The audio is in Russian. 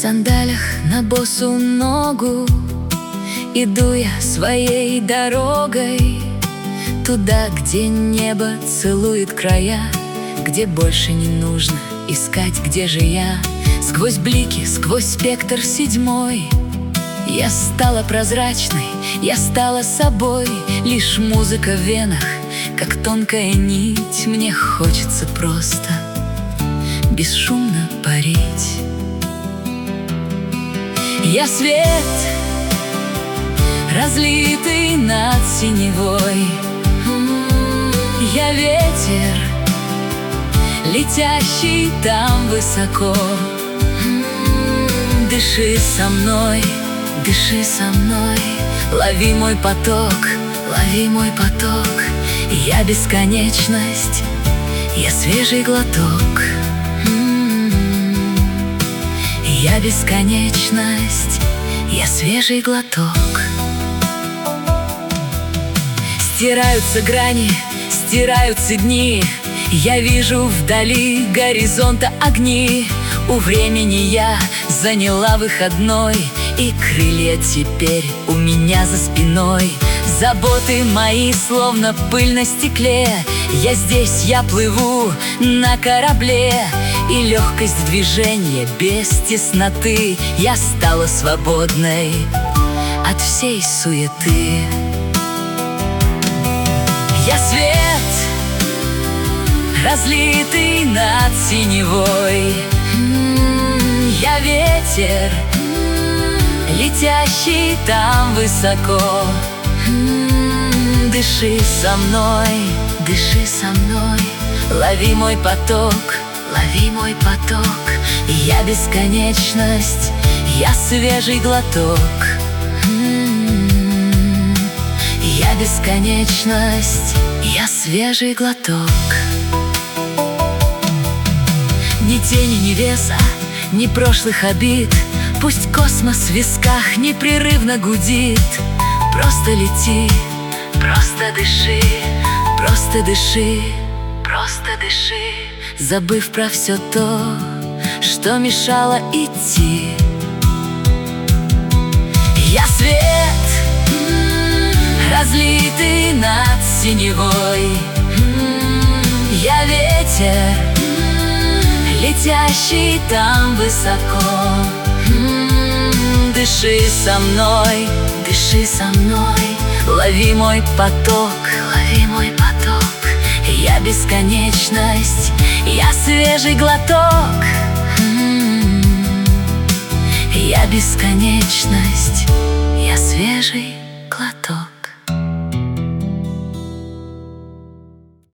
сандалях на босу ногу иду я своей дорогой, туда, где небо целует края, где больше не нужно искать, где же я. Сквозь блики, сквозь спектр седьмой я стала прозрачной, я стала собой. Лишь музыка в венах, как тонкая нить. Мне хочется просто бесшумно парить. Я свет, разлитый над синевой. Я ветер, летящий там высоко. Дыши со мной, дыши со мной. Лови мой поток, лови мой поток. Я бесконечность, я свежий глоток. Я бесконечность, я свежий глоток. Стираются грани, стираются дни. Я вижу вдали горизонта огни. У времени я заняла выходной, и крылья теперь у меня за спиной. Заботы мои словно пыль на стекле. Я здесь, я плыву на корабле, и легкость движения без тесноты. Я стала свободной от всей суеты. Я свет, разлитый над синевой. Я ветер, летящий там высоко. Дыши со мной, дыши со мной. Лови мой поток, лови мой поток. Я бесконечность, я свежий глоток. Я бесконечность, я свежий глоток. Ни тени, ни веса, ни прошлых обид. Пусть космос в висках непрерывно гудит. Просто лети, просто дыши, просто дыши, просто дыши, забыв про все то, что мешало идти. Я свет, разлитый над синевой. Я ветер, летящий там высоко. Дыши со мной, дыши со мной. Лови мой поток, лови мой поток. Я бесконечность, я свежий глоток. Я бесконечность,